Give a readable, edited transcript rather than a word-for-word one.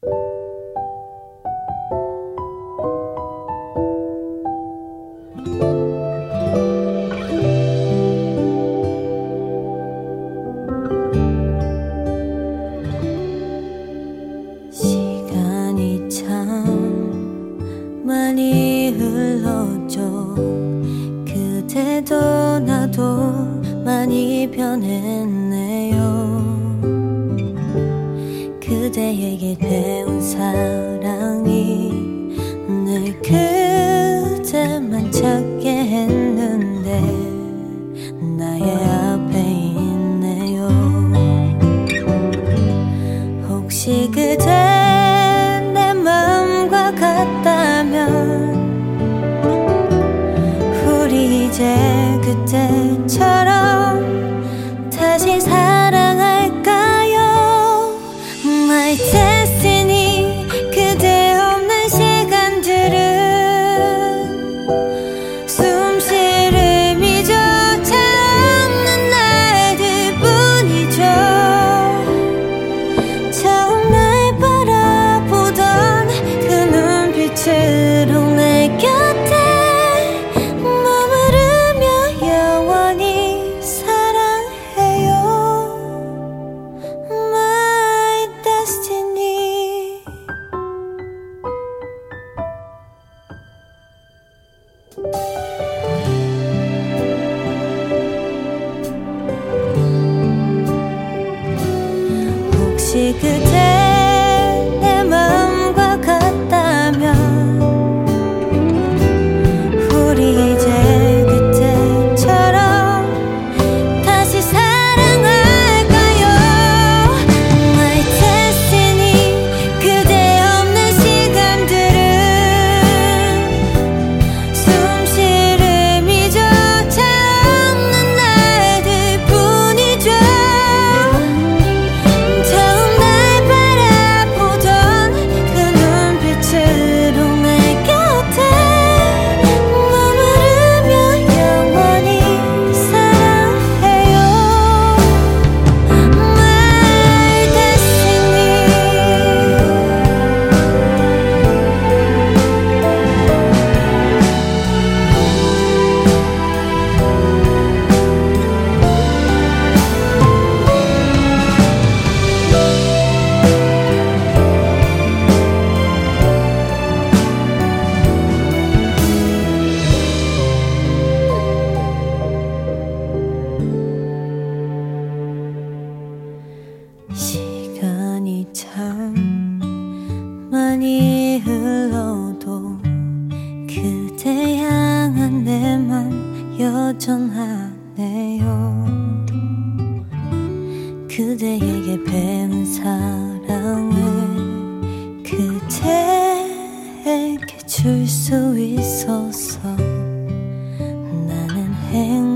시간이 참 많이 흘렀죠. 그대도 나도 많이 변했네요. 그대에게 배운 사랑이 늘 그대만 찾게 했는데 나의 앞에 있네요. 혹시 그대 내 마음과 같다면 우리 이제 그때처럼 다시 사랑할까요? My destiny. 그대 없는 시간들은 숨 쉴 의미조차 없는 날들 뿐이죠. 처음 날 바라보던 그 눈빛으로 내 곁에 머무르며 영원히 사랑해요. My destiny. 혹시 그대 내 마음과 같다면 우리 이제 그때처럼 다시 사랑할까요? My destiny. 그대 없는 시간들은 숨 쉴 의미조차 없는 날들 뿐이죠. 처음 날 바라보던 그 눈빛으로 내 곁에 머무르며 영원히 사랑해요. My destiny. 시간이 참 많이 흘러도 그대 향한 내 맘 여전하네요. 그대에게 배운 사랑을 그대에게 줄 수 있어서 나는